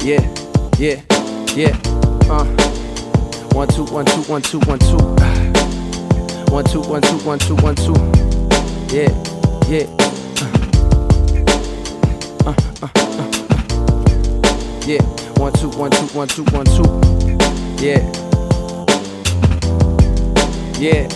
Yeah, yeah, yeah. 1 2 1 2 1 2 1 2. 1 2 1 2 1 2 1 2. Yeah, yeah. Yeah. 1 2 1 2 1 2 1 2. Yeah. Yeah.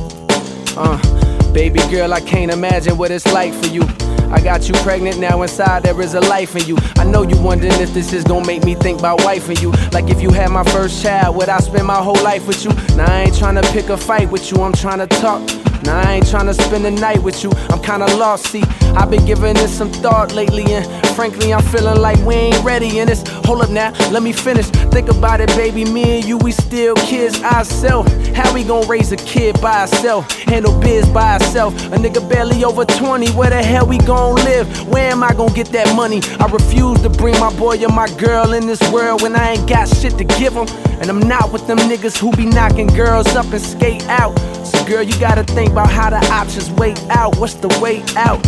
Baby girl, I can't imagine what it's like for you. I got you pregnant, now inside there is a life in you. I know you wondering if this is gonna make me think about wifing you. Like if you had my first child, would I spend my whole life with you? Now I ain't tryna pick a fight with you, I'm tryna talk. Now I ain't tryna spend the night with you, I'm kinda lost, see. I've been giving this some thought lately, and frankly I'm feeling like we ain't ready. And it's, hold up now, let me finish. Think about it, baby, me and you, we still kids ourselves. How we gon' raise a kid by ourselves, handle biz by ourselves? A nigga barely over 20, where the hell we gon' live? Where am I gon' get that money? I refuse to bring my boy or my girl in this world when I ain't got shit to give them. And I'm not with them niggas who be knocking girls up and skate out. So girl, you gotta think about how the options wait out. What's the way out?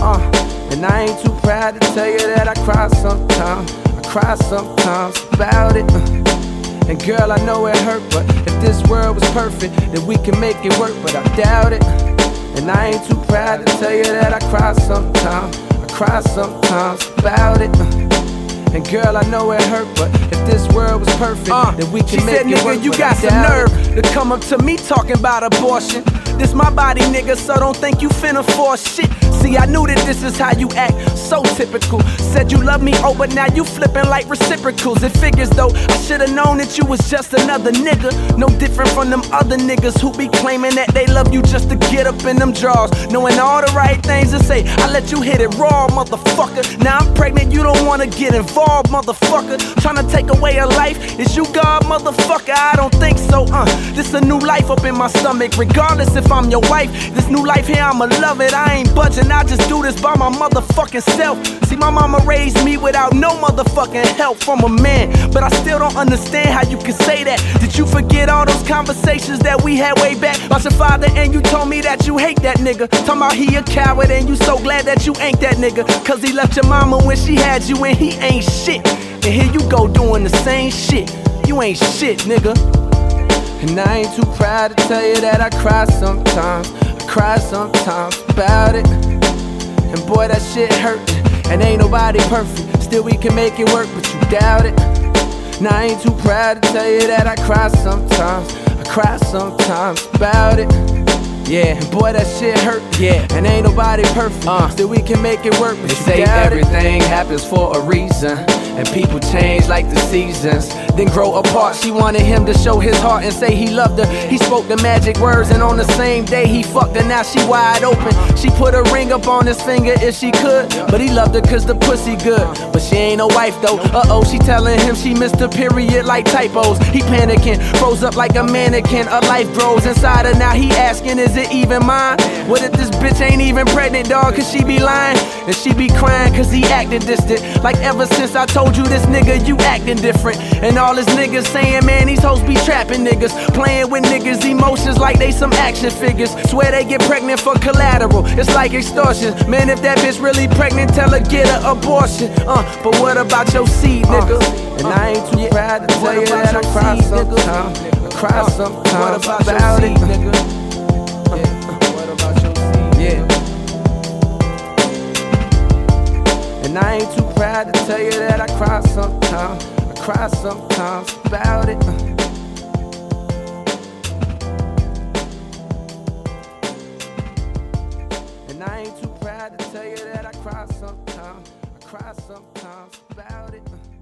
And I ain't too proud to tell you that I cry sometimes. I cry sometimes about it. And girl, I know it hurt, but if this world was perfect, then we can make it work, but I doubt it. And I ain't too proud to tell you that I cry sometimes. I cry sometimes about it. And girl, I know it hurt, but if this world was perfect, then we can make it work. Nigga, you got some nerve to come up to me talking about abortion. This my body, nigga, so don't think you finna force shit. See, I knew that this is how you act, so typical. Said you love me, oh, but now you flipping like reciprocals. It figures though, I should've known that you was just another nigga. No different from them other niggas who be claiming that they love you just to get up in them drawers. Knowing all the right things to say, I let you hit it raw, motherfucker. Now I'm pregnant, you don't wanna get involved, motherfucker. Tryna take away a life, is you God, motherfucker? I don't think so, This a new life up in my stomach, regardless if I'm your wife. This new life here, I'ma love it, I ain't budging. I just do this by my motherfucking self. See, my mama raised me without no motherfucking help from a man, but I still don't understand how you can say that. Did you forget all those conversations that we had way back about your father, and you told me that you hate that nigga? Talking about he a coward and you so glad that you ain't that nigga, cause he left your mama when she had you and he ain't shit. And here you go doing the same shit. You ain't shit, nigga. And I ain't too proud to tell you that I cry sometimes. I cry sometimes about it. And boy, that shit hurt. And ain't nobody perfect, still we can make it work, but you doubt it. Now I ain't too proud to tell you that I cry sometimes. I cry sometimes about it. Yeah, and boy, that shit hurt. Yeah, and ain't nobody perfect, still we can make it work, but you doubt it. They say everything happens for a reason, and people change like the seasons, then grow apart. She wanted him to show his heart and say he loved her. He spoke the magic words, and on the same day he fucked her. Now she wide open. She put a ring up on his finger if she could, but he loved her cause the pussy good. But she ain't no wife though. She telling him she missed a period like typos. He panicking, froze up like a mannequin. A life grows inside her. Now he asking, is it even mine? What if this bitch ain't even pregnant, dog? Cause she be lying, and she be crying cause he acting distant. Like ever since I told you this nigga, you acting different. And all his niggas saying, man, these hoes be trapping niggas, playing with niggas' emotions like they some action figures. Swear they get pregnant for collateral, it's like extortion. Man, if that bitch really pregnant, tell her get an abortion. But what about your seed, nigga? And I ain't too proud to tell you that I cry sometimes. I cry sometimes about it, nigga. And I ain't too proud to tell you that I cry sometimes. I cry sometimes about it. And I ain't too proud to tell you that I cry sometimes. I cry sometimes about it.